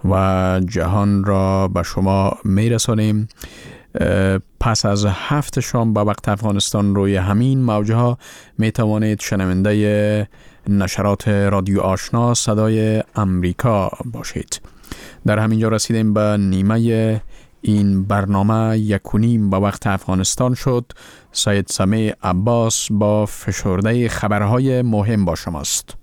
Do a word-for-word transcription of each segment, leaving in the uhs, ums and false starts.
و جهان را به شما میرسانیم. پس از هفت شام به وقت افغانستان روی همین موجها می توانید شنونده نشرات رادیو آشنا صدای امریکا باشید. در همینجا رسیدیم به نیمه این برنامه یک و نیم به وقت افغانستان شد. سید سمیع عباس با فشرده خبرهای مهم با شماست.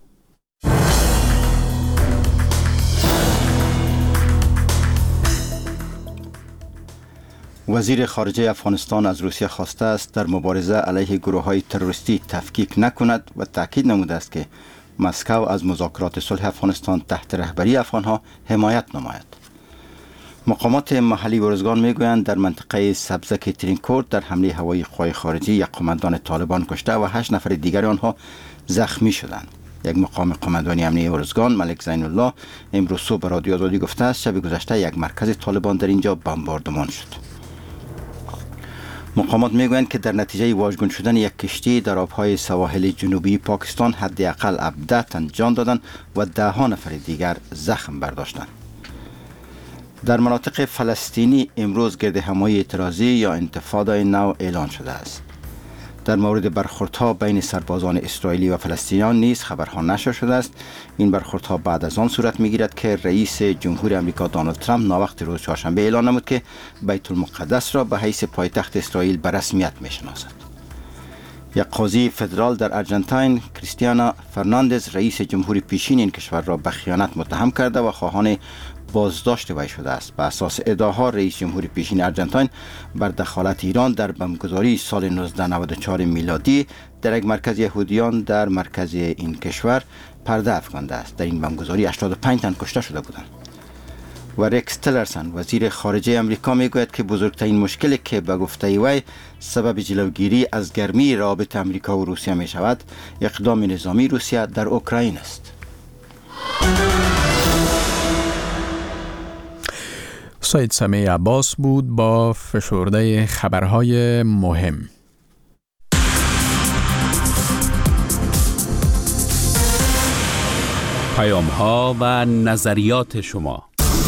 وزیر خارجه افغانستان از روسیه خواسته است در مبارزه علیه گروه‌های تروریستی تفکیک نکند و تاکید نموده است که مسکو از مذاکرات صلح افغانستان تحت رهبری افغانها حمایت نماید. مقامات محلی ورزگان میگویند در منطقه سبزک ترینکورد در حمله هوایی قوای خارجی یک قماندان طالبان کشته و هشت نفر دیگر آنها زخمی شدند. یک مقام قماندانی امنیتی ورزگان ملک زین الله امروز صبح به رادیو آزادی گفته است شب گذشته یک مرکز طالبان در اینجا بمباردمان شد. مقامات میگویند که در نتیجه واژگون شدن یک کشتی در آبهای سواحل جنوبی پاکستان حداقل هفده تن جان دادند و ده ها نفر دیگر زخم برداشتند. در مناطق فلسطینی امروز گردهمایی اعتراضی یا انتفاضه نو اعلان شده است. در مورد برخوردها بین سربازان اسرائیلی و فلسطینیان نیز خبرها نشر شده است. این برخوردها بعد از آن صورت میگیرد که رئیس جمهور آمریکا دونالد ترامپ ناوقت روز چهارشنبه اعلان نمود که بیت المقدس را به حیث پایتخت اسرائیل به رسمیت میشناسد. یک قاضی فدرال در ارژانتین کریستیانا فرناندز رئیس جمهور پیشین این کشور را به خیانت متهم کرده و خواهان بازداشت وی شده است. به اساس ادعاها رئیس جمهور پیشین ارژانتین بر دخالت ایران در بمبگذاری سال نوزده نود و چهار میلادی در یک مرکز یهودیان در مرکز این کشور پرده افکنده است. در این بمبگذاری هشتاد و پنج تن کشته شده بودند. و رکس تلرسن وزیر خارجه امریکا میگوید که بزرگترین مشکلی که به گفته وی سبب جلوگیری از گرمی روابط امریکا و روسیه می شود اقدام نظامی روسیه در اوکراین است. سید سمیع عباس بود با فشرده خبرهای مهم. پیام‌ها و نظریات شما.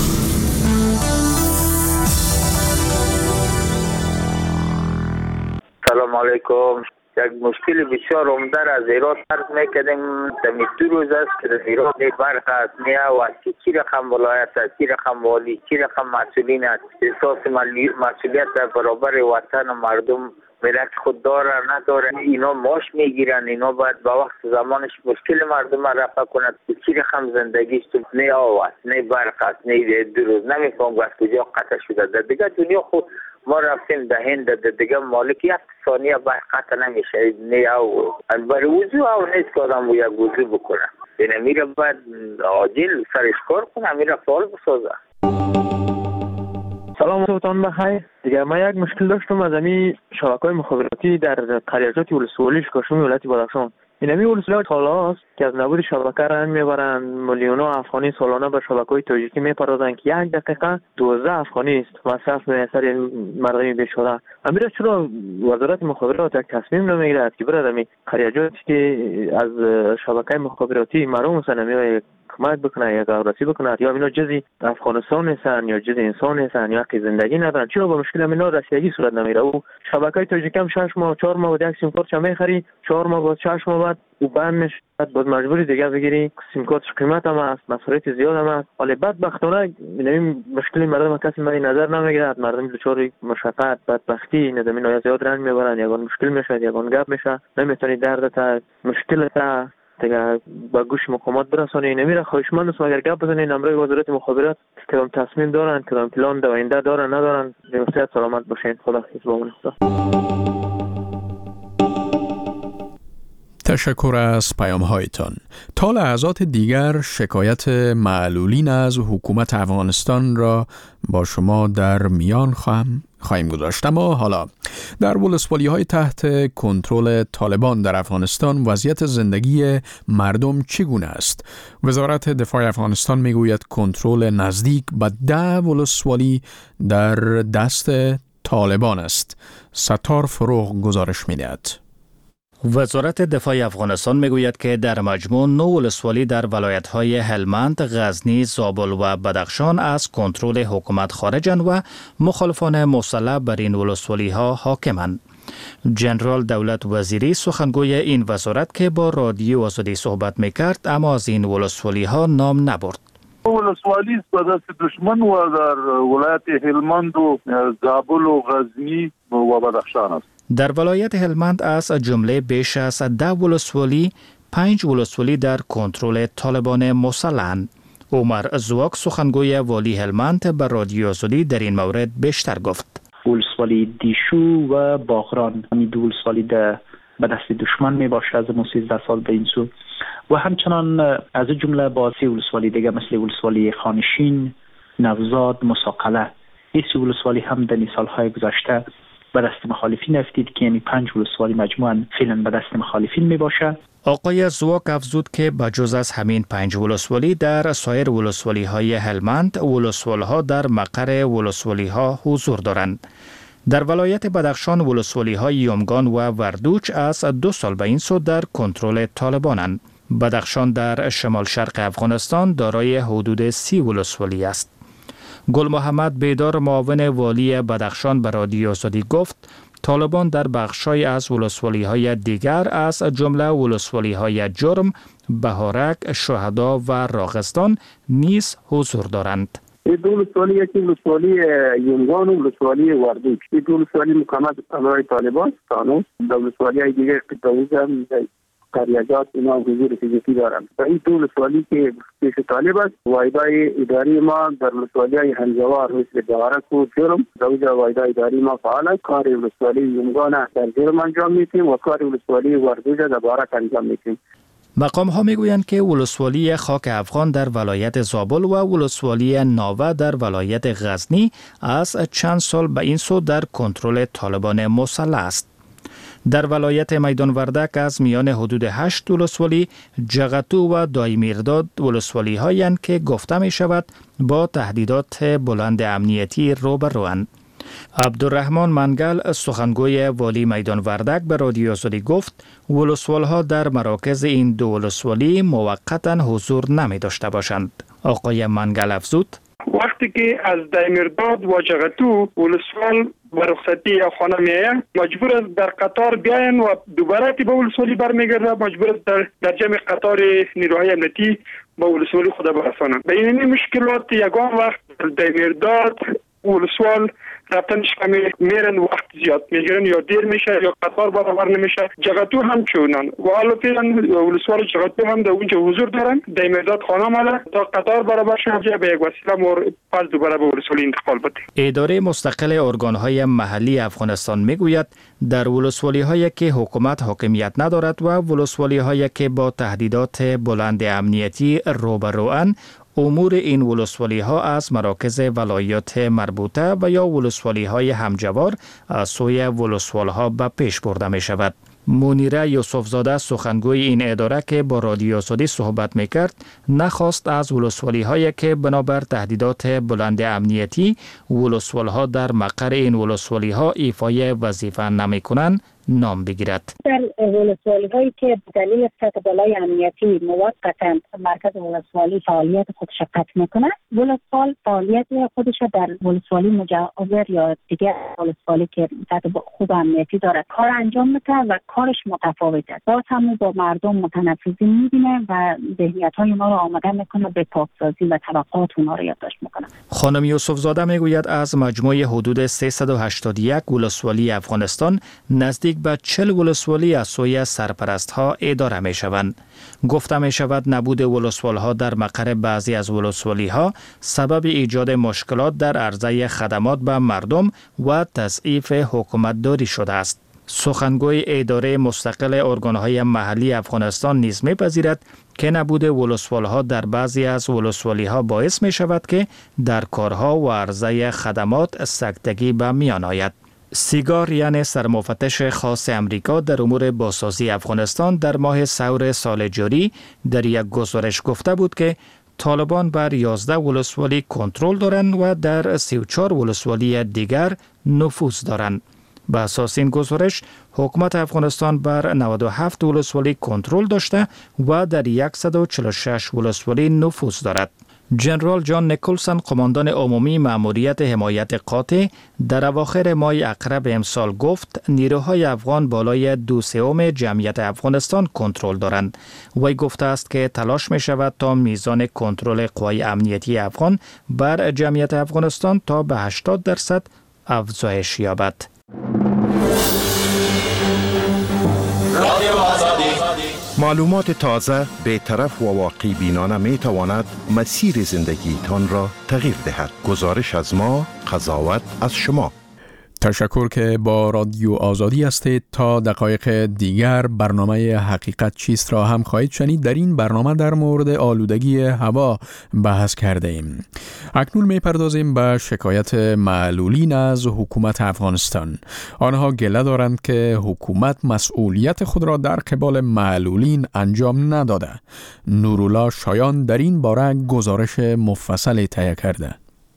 سلام علیکم. یک مشکل بسیار عمده از ایران عرض می‌کردیم. دمی دو روز است که در ایران برق از نیا و چی رقم ولایت است، چی رقم والی، چی رقم مسئولین است. احساس مسئولیت در برابر وطن و مردم ملت خود داره نداره. اینا ماش میگیرن، اینا باید با وقت زمانش مشکل مردم را رفع کند. چی رقم زندگیش تو نه آواز، نه برق است، نه دو روز نمیفهم از کجا قطع شده. در دیگه دنیا خود ما رفتیم ده هند در دیگه مالک یک ثانیه برق قطع نمیشه. نه او برای وضو او نیست که آدم و یک وضو بکنه. یعنی میره باید عاجل سرش کار کنه، میره فعال بسازه. سلام صبحتان بخیر. دیگه ما یک مشکل داشتم از امی شبکه‌های مخابراتی در قریاجات ولسوالی شکاشمی ولایت بدخشان. این امی ولسوالی حالا است که از نبود شبکه رنج میبرند. میلیون‌ها افغانی سالانه به شبکه‌های تاجیکی میپردازند که یک دقیقه دوازده افغانی است مصرف می‌سر مردم بیچاره. امیر چرا وزارت مخابرات یک تصمیم نمیگیرد که برای امی قریاجاتی که از شبکه مخابراتی محروم هستند کمک بکنه یا گاورسی بکنه یا اینا جزی افغانستان هستن یا جزی انسان هستن یا حق زندگی ندارن؟ چرا با مشکل اینا رسیدگی صورت نمیره؟ او شبکه تاجیک هم شش ماه چهار ماه بعد یک سیم کارت چه میخری، چهار ماه بعد شش ماه بعد او بند میشه، بعد مجبوری دیگه بگیری. سیم کارت قیمت هم است، مصرف زیاد هم است. ولی بدبختانه این مشکل مردم کسی مد نظر نمیگیره. مردم دچار مشقت بدبختی ندمی نیا زیاد رنج میبرن، یگان مشکل میشه، یگان گپ میشه، نمیتونی درد تا مشکل تا دیگه با گوش مقامات برسانه. نمیره خواهشمند است اگر گپ بزنین امروز وزارت مخابرات کدام تصمیم دارن، کدام پلان دوینده دارن ندارن. بسیار سلامت باشین. خدا حافظ. بمونید. تشکر از پیام هایتان. تا لحظات دیگر شکایت معلولین از حکومت افغانستان را با شما در میان خواهم خواهیم گذاشت. اما حالا در ولسوالی های تحت کنترل طالبان در افغانستان وضعیت زندگی مردم چگونه است؟ وزارت دفاع افغانستان میگوید کنترل نزدیک به ده ولسوالی در دست طالبان است. ستار فروغ گزارش میدهد. وزارت دفاع افغانستان میگوید که در مجموع نو ولسوالی در ولایت‌های هلمند، غزنی، زابل و بدخشان از کنترل حکومت خارجند و مخالفان مسلح بر این ولسوالی‌ها حاکمند. جنرال دولت وزیری سخنگوی این وزارت که با رادیو آزادی صحبت میکرد اما از این ولسوالی‌ها نام نبرد. ولسوالی است به دست دشمن و در ولایت هلمند و زابل و غزنی و بدخشان است. در ولایت هلمند از جمله بیش از ده ولسوالی، پنج ولسوالی در کنترل طالبان مسلحند. عمر زواک سخنگوی والی هلمند به رادیو آزادی در این مورد بیشتر گفت. ولسوالی دیشو و باغران، همین دو ولسوالی به دست دشمن می باشه از سیزده سال به این سو، و همچنان از جمله با سه ولسوالی دیگه مثل ولسوالی خانشین، نوزاد، مساقله. این سه ولسوالی هم در سالهای گذشته به دست مخالفین افتید که یعنی پنج ولسوالی مجموعاً فعلا به دست مخالفین می باشه. آقای زواک افزود که بجز از همین پنج ولسوالی در سایر ولسوالی های هلمند، ولسوالی ها در مقر ولسوالی ها حضور دارند. در ولایت بدخشان ولسوالی های یمگان و وردوچ از دو سال به این سو در کنترل طالبانند. بدخشان در شمال شرق افغانستان دارای حدود سی ولسوالی است. گل محمد بیدار معاون والی بدخشان به رادیو آزادی گفت طالبان در بخشای از ولسوالی های دیگر از جمله ولسوالی های جرم، بهارک، شهدا و راغستان نیز حضور دارند. این دو ولسوالی یکی ولسوالی یمگان و ولسوالی وردوچ، این دو ولسوالی مکمل برای طالبان تانوس، دو ولسوالی های دیگر قطعوز هم قریجات اینا حضور فیزیکی دارند. و این دو ولسوالی که پیش طالب است، واحدهای اداری ما در ولسوالی های هنجوار مثل بهارک و جرم، دوجا واحدهای اداری ما فعال است. کار ولسوالی یمگان در جرم انجام میتیم و کار ولسوالی وردوچ در بهارک انجام میتیم. مقام ها میگویند که ولسوالی خاک افغان در ولایت زابل و ولسوالی ناوه در ولایت غزنی از چند سال به این سو در کنترل طالبان مسلح است. در ولایت میدان وردک از میان حدود هشت ولسوالی، جغتو و دایمیرداد ولسوالی هایند که گفته می شود با تهدیدات بلند امنیتی روبروند. عبدالرحمن منگل سخنگوی والی میدان وردک به رادیو آزادی گفت ولسوالی ها در مراکز این دو ولسوالی موقتا حضور نمی داشته باشند. آقای منگل افزود وقتی که از دایمیرداد و جغتو ولسوال به رخصتی یا خانه میاید مجبور است در قطار بیاین و دوباره به ولسوالی برمیگرده، مجبور است در, در جمع قطار نیروهای امنیتی به ولسوالی خود برسانند. به این مشکلات یگان وقت دایمیرداد ولسوال رفتنش کمی میرن وقت زیاد میگیرن یا دیر میشه یا قطار برابر نمیشه. جغتو هم چونن و حالا فعلا ولسوال جغتو هم در اونجا حضور دارن. دایمیرداد خانه ماله تا قطار برابر شه به یک وسیله مور پس دوباره به ولسوالی انتقال بده. اداره مستقل ارگان‌های محلی افغانستان میگوید در ولسوالی‌هایی که حکومت حاکمیت ندارد و ولسوالی‌هایی که با تهدیدات بلند امنیتی روبروان، امور این ولسوالی ها از مراکز ولایات مربوطه و یا ولسوالی های همجوار از سوی ولسوالی ها به پیش برده می شود. منیره یوسفزاده سخنگوی این اداره که با رادیو آزادی صحبت می کرد نخواست از ولسوالی هایی که بنابر تهدیدات بلند امنیتی ولسوالی ها در مقر این ولسوالی ها ایفای وظیفه نمی کنند نام بگیرد. در ولسوالی هایی که دلیل سطح بالای امنیتی موقتا مرکز ولسوالی فعالیت خودش قطع میکنه، ولسوال فعالیت خودش در ولسوالی مجاور یا دیگه ولسوالی که سطح خوب امنیتی داره کار انجام میده و کارش متفاوت است. باز هم با مردم متنفذی میبینه و ذهنیت های اونا رو آماده میکنه به پاکسازی و طبقات اونا رو یادداشت میکنه. خانم یوسفزاده میگوید از مجموع حدود سیصد و هشتاد و یک ولسوالی افغانستان نزدیک به چهل ولسوالی از سوی سرپرست ها اداره می شوند. گفته می شود نبود ولسوالی ها در مقر بعضی از ولسوالی ها سبب ایجاد مشکلات در عرضه خدمات به مردم و تضعیف حکومت داری شده است. سخنگوی اداره مستقل ارگان‌های محلی افغانستان نیز می‌پذیرد که نبود ولسوالی ها در بعضی از ولسوالی ها باعث می شود که در کارها و عرضه خدمات سکتگی به میان آید. سیگار یعنی سرمفتش خاص امریکا در امور بازسازی افغانستان در ماه سور سال جاری در یک گزارش گفته بود که طالبان بر یازده ولسوالی کنترل دارند و در سی و چهار ولسوالی دیگر نفوذ دارند. به اساس این گزارش حکومت افغانستان بر نود و هفت ولسوالی کنترل داشته و در صد و چهل و شش ولسوالی نفوذ دارد. جنرال جان نیکلسون قماندان عمومی مأموریت حمایت قاطع در اواخر ماه اقرب امسال گفت نیروهای افغان بالای دو سوم جمعیت افغانستان کنترل دارند. وی گفته است که تلاش می شود تا میزان کنترل قوای امنیتی افغان بر جمعیت افغانستان تا به هشتاد درصد افزایش یابد. معلومات تازه، بی‌طرف و واقعی بینانه می تواند مسیر زندگی تان را تغییر دهد. گزارش از ما، قضاوت از شما. تشکر که با رادیو آزادی هستید. تا دقایق دیگر برنامه حقیقت چیست را هم خواهید شنید. در این برنامه در مورد آلودگی هوا بحث کرده ایم. اکنون می پردازیم به شکایت معلولین از حکومت افغانستان. آنها گله دارند که حکومت مسئولیت خود را در قبال معلولین انجام نداده. نورالله شایان در این باره گزارش مفصل تهیه کرده.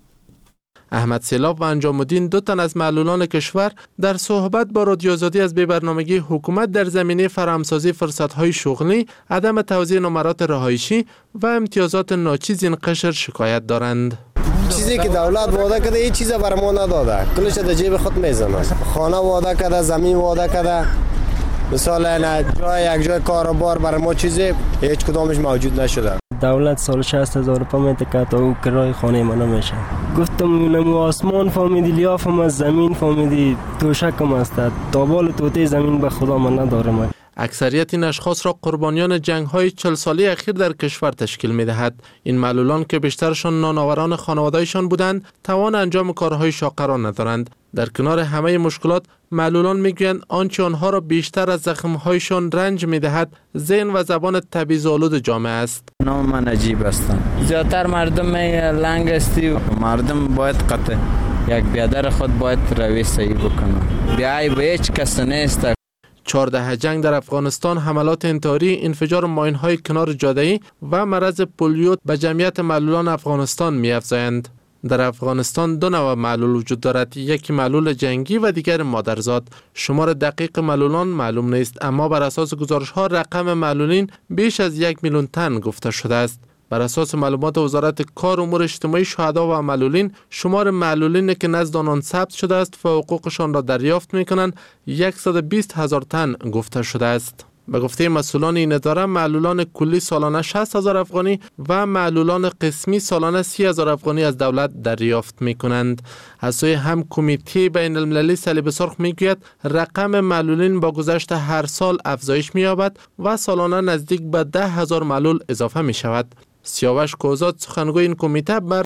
احمد سیلاب و انجام الدین، دو تن از معلولان کشور، در صحبت با رادیو آزادی از بی‌برنامگی حکومت در زمینه فراهمسازی فرصت‌های شغلی، عدم توزیع نمرات رهایشی و امتیازات ناچیز این قشر شکایت دارند. چیزی که دولت وعده کرده این چیزا بر ما نداده، کلش در جیب خود میزنه. خانه وعده کرده، زمین وعده کرده، مثلا نه جای یک جای کاروبار برای ما چیزی هیچ کدامش موجود نشده. دولت سال شصت هزار روپیه میده که تا او کرای خانه من نمیشه. گفتم اونم آسمان فهمیدی، لیافم از زمین فهمیدی، توشکم است. تابال توته زمین به خدا من ندارم. اکثریت این اشخاص را قربانیان جنگ‌های چهل ساله اخیر در کشور تشکیل می‌دهد. این معلولان که بیشترشان نانآوران خانواده‌شان بودند، توان انجام کارهای شاقه را ندارند. در کنار همه مشکلات، معلولان میگویند آنچه آنها را بیشتر از زخم‌هایشان رنج می‌دهد، ذهن و زبان تبعیض‌آلود جامعه است. نام من نجیب هستم. زیادتر مردم لنگ استی و مردم باید قطع یک بیادر خود باید روی صحیح بکنه. بیای به هیچ کس نیست. چهارده جنگ در افغانستان، حملات انتحاری، انفجار ماین‌های کنار جاده‌ای و مرض پولیو به جمعیت معلولان افغانستان می‌افزایند. در افغانستان دو نوع معلول وجود دارد، یکی معلول جنگی و دیگر مادرزاد. شمار دقیق معلولان معلوم نیست، اما بر اساس گزارش‌ها رقم معلولین بیش از یک میلیون تن گفته شده است. بر اساس معلومات وزارت کار امور اجتماعی، شهدا و معلولین، شمار معلولین که نزد آنان ثبت شده است و حقوقشان را دریافت می‌کنند صد و بیست هزار تن گفته شده است. به گفته مسئولان این اداره، معلولان کلی سالانه شصت هزار افغانی و معلولان قسمی سالانه سی هزار افغانی از دولت دریافت می کنند. از سوی هم کمیته بین المللی صلیب سرخ می گوید رقم معلولین با گذشت هر سال افزایش می یابد و سالانه نزدیک به ده هزار معلول اضافه می شود. سیاوش کوزاد، سخنگوی این کمیته، بر